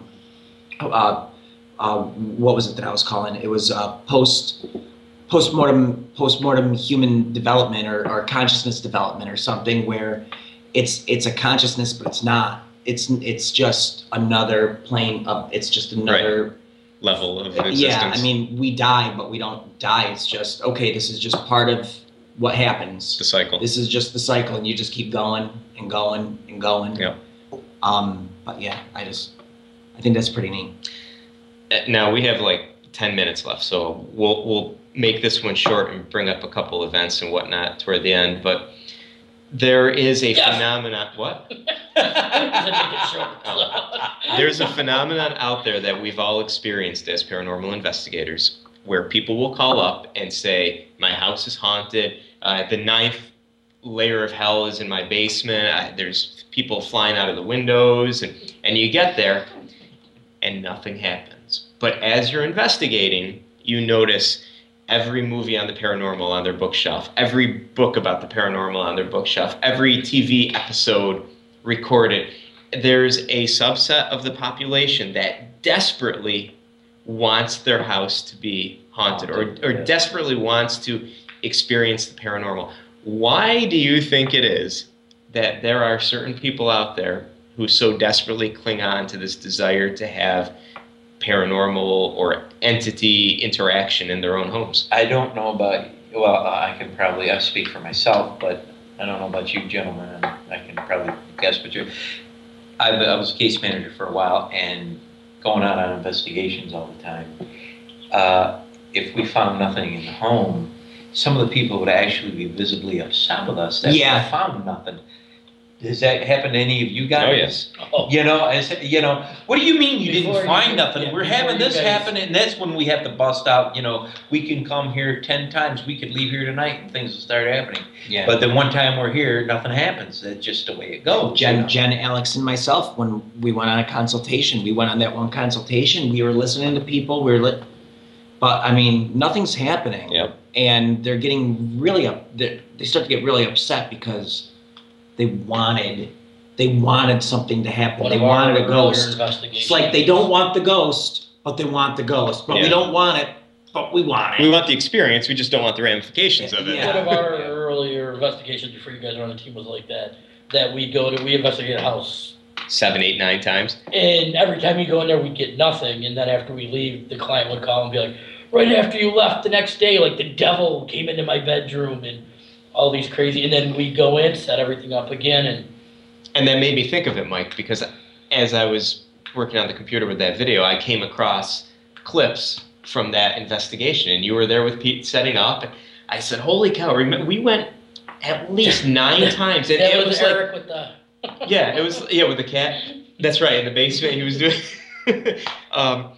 uh, uh, what was it that I was calling? It was uh, post, postmortem, postmortem human development or, or consciousness development or something where it's, it's a consciousness, but it's not. It's, it's just another plane of, it's just another, level of existence. yeah, I mean, we die, but we don't die. It's just, okay, this is just part of what happens. the cycle. This is just the cycle, and you just keep going and going and going. Yeah. Um, but yeah, I just, I think that's pretty neat. Uh, Now we have like ten minutes left, so we'll we'll make this one short and bring up a couple events and whatnot toward the end. But there is a Yes. phenomenon. What? Doesn't make it short. There's a phenomenon out there that we've all experienced as paranormal investigators, where people will call up and say, "My house is haunted. Uh, the ninth layer of hell is in my basement. I, there's people flying out of the windows," and and you get there, and nothing happens. But as you're investigating, you notice every movie on the paranormal on their bookshelf, every book about the paranormal on their bookshelf, every T V episode recorded. There's a subset of the population that desperately wants their house to be haunted, or, or Yeah. desperately wants to experience the paranormal. Why do you think it is that there are certain people out there who so desperately cling on to this desire to have paranormal or entity interaction in their own homes? I don't know about, well, I can probably, I speak for myself, but I don't know about you gentlemen, and I can probably guess, but you, I, I was a case manager for a while and going out on investigations all the time. Uh, if we found nothing in the home, some of the people would actually be visibly upset with us that Yeah. we found nothing. Does that happen to any of you guys? Oh, yes. Oh, You know, I said, you know, what do you mean you Before didn't you- find nothing? yeah, We're before having you this guys- happen, and that's when we have to bust out. You know, we can come here ten times. We could leave here tonight, and things will start happening. Yeah. But then one time we're here, nothing happens. That's just the way it goes. you Jen, know? Jen, Alex, and myself, when we went on a consultation, we went on that one consultation. We were listening to people. We were lit, but I mean, nothing's happening. Yep. And they're getting really up. They start to get really upset because they wanted, they wanted something to happen. one They of our wanted a earlier ghost. investigations. It's like they don't want the ghost, but they want the ghost. But Yeah. we don't want it, but we want We it. want the experience, we just don't want the ramifications of it. Yeah. One of our earlier investigations before you guys were on the team was like that. That we go to, we investigate a house, Seven, eight, nine times. and every time we go in there, we'd get nothing. And then after we leave, the client would call and be like, "Right after you left the next day, like the devil came into my bedroom and all these crazy." And then we go in, set everything up again, and And that made me think of it, Mike, because as I was working on the computer with that video, I came across clips from that investigation, and you were there with Pete setting up. And I said, "Holy cow! Remember, we went at least nine times." And that it was, was like, Eric with the. yeah, it was yeah with the cat. That's right, in the basement he was doing. um,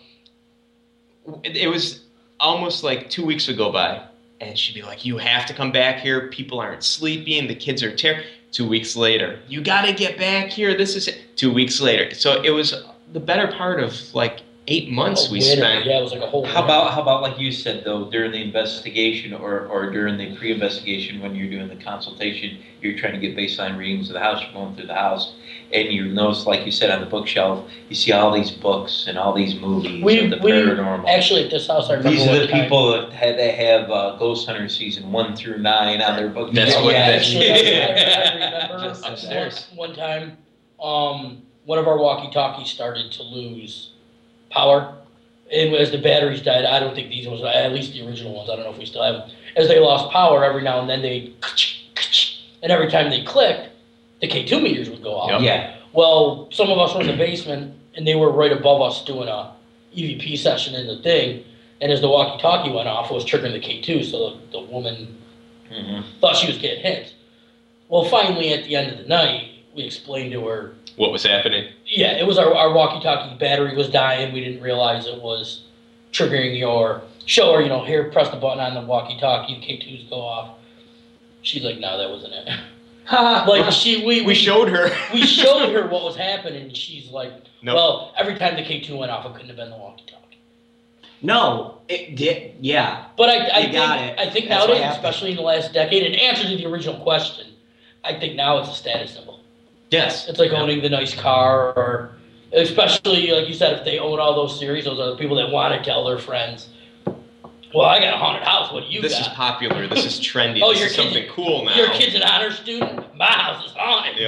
it, it was almost like two weeks would go by, and she'd be like, "You have to come back here. People aren't sleeping. The kids are ter." Two weeks later, "You got to get back here. This is it." Two weeks later. So it was the better part of like eight months A we winter. spent. Yeah, it was like a whole. How winter. about how about like you said though, during the investigation or, or during the pre-investigation when you're doing the consultation, you're trying to get baseline readings of the house, you're going through the house, and you notice, like you said, on the bookshelf, you see all these books and all these movies We- of the we- paranormal. Actually, at this house, I remember These are one the time- people that have, that have uh, Ghost Hunter season one through nine on their book. That's Yeah, what yeah, they- actually, I, I, I remember Just one, upstairs. one time, um, one of our walkie-talkies started to lose power, and as the batteries died, I don't think these ones, at least the original ones, I don't know if we still have them. As they lost power, every now and then they, and every time they clicked, the K two meters would go off. Yep. Yeah. Well, some of us were in the basement, and they were right above us doing a E V P session in the thing, and as the walkie-talkie went off, it was triggering the K two, so the, the woman Mm-hmm. thought she was getting hit. Well, finally, at the end of the night, we explained to her, What was happening? yeah, it was our, our walkie-talkie battery was dying. We didn't realize it was triggering your, show her, you know, here, press the button on the walkie-talkie, the K twos go off. She's like, no, that wasn't it. Like, she, we, We showed her. we showed her what was happening, and she's like, Nope. well, every time the K two went off, it couldn't have been the walkie-talkie. No, it did. Yeah. But I, I You think, got it. I think That's what nowadays, happened. especially in the last decade, in answer to the original question, I think now it's a status symbol. Yes. It's like owning the nice car, or especially like you said, if they own all those series, those are the people that want to tell their friends, "Well, I got a haunted house. What do you This got?" is popular. This is trendy. Oh, this your is kid's- something cool now. Your kid's an honor student. My house is haunted.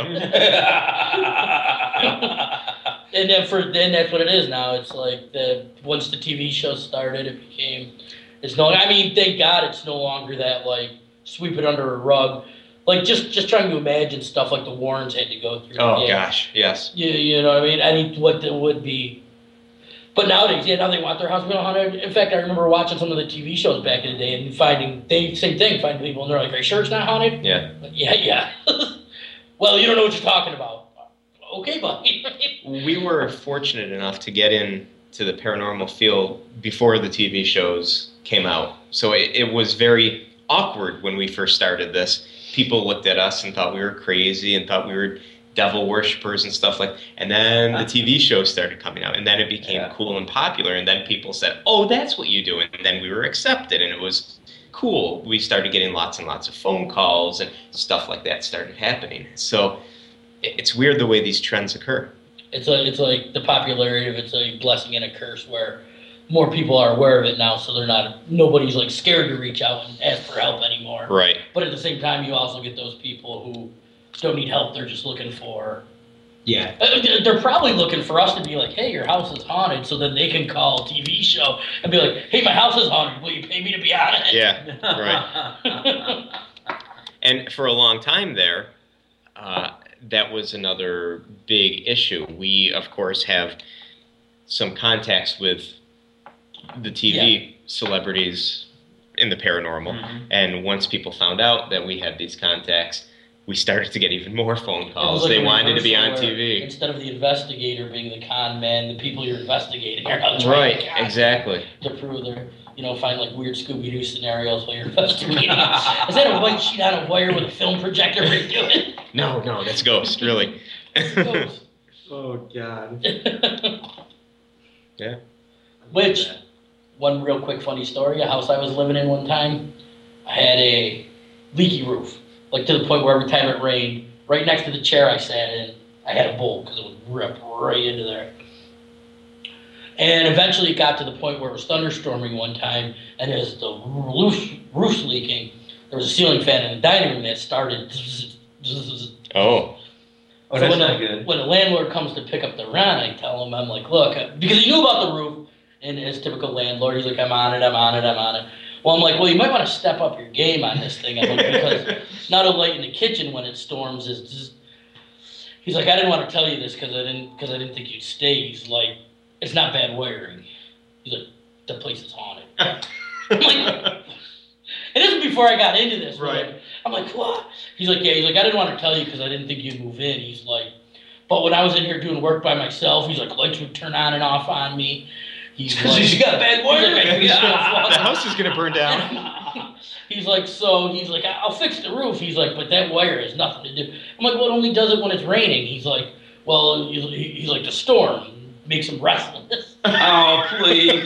Yep. And then for then that's what it is now. It's like the once the T V show started, it became it's no. I mean, thank God it's no longer that like sweep it under a rug. Like just just trying to imagine stuff like the Warrens had to go through. Oh Yeah. gosh, yes. You, you know what I mean? Any what that would be. But nowadays, yeah, now they want their house to be haunted. In fact, I remember watching some of the T V shows back in the day and finding they same thing, finding people and they're like, "Are you sure it's not haunted?" Yeah. Like, yeah, yeah. Well, you don't know what you're talking about. Okay, buddy. We were fortunate enough to get in to the paranormal field before the T V shows came out. So it, it was very awkward when we first started this. People looked at us and thought we were crazy and thought we were devil worshippers and stuff like. And then the T V shows started coming out, and then it became Yeah. cool and popular. And then people said, "Oh, that's what you do," and then we were accepted, and it was cool. We started getting lots and lots of phone calls, and stuff like that started happening. So it- it's weird the way these trends occur. It's like it's like the popularity of it's a blessing and a curse, where more people are aware of it now, so they're not nobody's like scared to reach out and ask for help anymore. Right. But at the same time, you also get those people who don't need help; they're just looking for. Yeah. Uh, they're- They're probably looking for us to be like, "Hey, your house is haunted," so then they can call a T V show and be like, "Hey, my house is haunted. Will you pay me to be on it?" Yeah. Right. And for a long time there, uh, that was another big issue. We, of course, have some contacts with the T V celebrities in the paranormal. Mhm. And once people found out that we had these contacts, we started to get even more phone It was calls. like They a wanted to be on reversal T V. where Instead of the investigator being the con man, the people you're investigating are now trying Right, to con exactly. to prove their, you know, find like weird Scooby Doo scenarios while you're investigating. Is that a white sheet on a wire with a film projector? What are you doing? No, no, that's Ghost, really. Ghost. Oh God. Yeah. Which, one real quick funny story, a house I was living in one time, I had a leaky roof. Like to the point where every time it rained, right next to the chair I sat in, I had a bolt because it would rip right into there. And eventually it got to the point where it was thunderstorming one time, and as the roof, roof's leaking, there was a ceiling fan in the dining room that started. Oh, Oh, So that's when not the, good. when the landlord comes to pick up the rent, I tell him, I'm like, look, because he knew about the roof, and as typical landlord, he's like, I'm on it, I'm on it, I'm on it. Well, I'm like, well, you might want to step up your game on this thing. I'm like, because not a light in the kitchen when it storms is just. He's like, I didn't want to tell you this because I didn't because I didn't think you'd stay. He's like, it's not bad wiring. He's like, the place is haunted. I'm like, and this is before I got into this. Right. Like, I'm like, what? He's like, yeah. He's like, I didn't want to tell you because I didn't think you'd move in. He's like, but when I was in here doing work by myself, he's like, lights would turn on and off on me. He's Because like, you got bad he's like, wiring. I just don't the fall- house is gonna burn down. He's like, so he's like, I'll fix the roof. He's like, but that wire has nothing to do. I'm like, well, it only does it when it's raining. He's like, well, he's he's like, the storm makes him restless. Oh, please.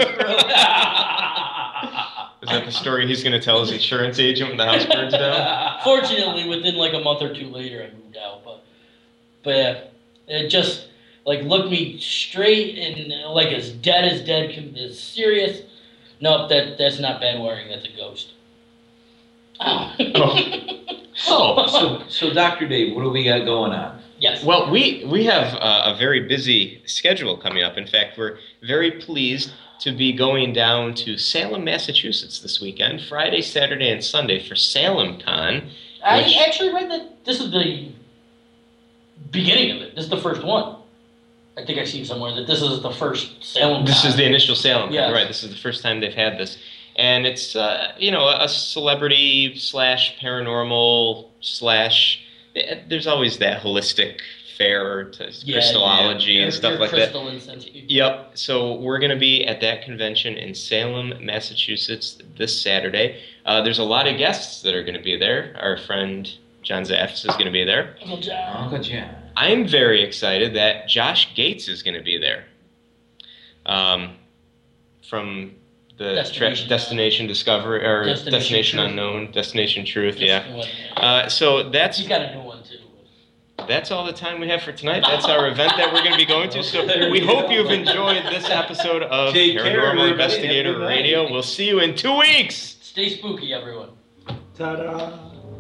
Is that the story he's going to tell his insurance agent when the house burns down? Fortunately, within like a month or two later, I moved out. But, but yeah, it just like looked me straight and like as dead as dead, can- as serious. Nope, that that's not bad wiring. That's a ghost. Oh. Oh. So, so Doctor Dave, what do we got going on? Yes. Well, we, we have uh, a very busy schedule coming up. In fact, we're very pleased to be going down to Salem, Massachusetts this weekend, Friday, Saturday, and Sunday for Salem Con. I which- actually read that this is the beginning of it. This is the first one. I think I've seen somewhere that this is the first Salem. This Con. is the initial Salem Con, Yes. right? This is the first time they've had this. And it's, uh, you know, a celebrity slash paranormal slash, there's always that holistic fair to Yeah, Christology yeah. and Your- stuff your like that. crystal incense people. Yep. So we're going to be at that convention in Salem, Massachusetts this Saturday. Uh, there's a lot of guests that are going to be there. Our friend John Zaffis is going to be there. Uncle John. Uncle John. I'm very excited that Josh Gates is going to be there. Um, from the Destination. Destination, Destination Discovery or Destination Destination, Truth. Unknown, Destination Truth. This Yeah. one, Uh, so that's He's got a new one too. that's all the time we have for tonight. That's our event that we're going to be going to. So There we you hope go. you've enjoyed this episode of Take care, Paranormal everybody. Investigator Have a good night. Radio. We'll see you in two weeks. Stay spooky, everyone. Ta-da!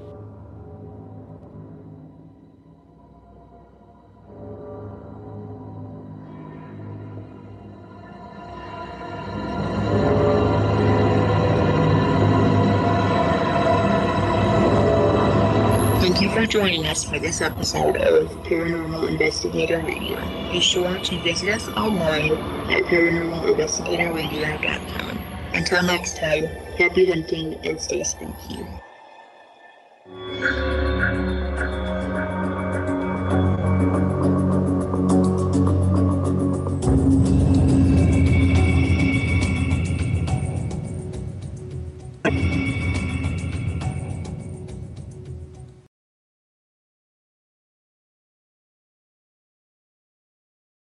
Thank you for joining us for this episode of Paranormal Investigator Radio. Be sure to visit us online at paranormal investigator radio dot com. Until next time, happy hunting and stay spooky.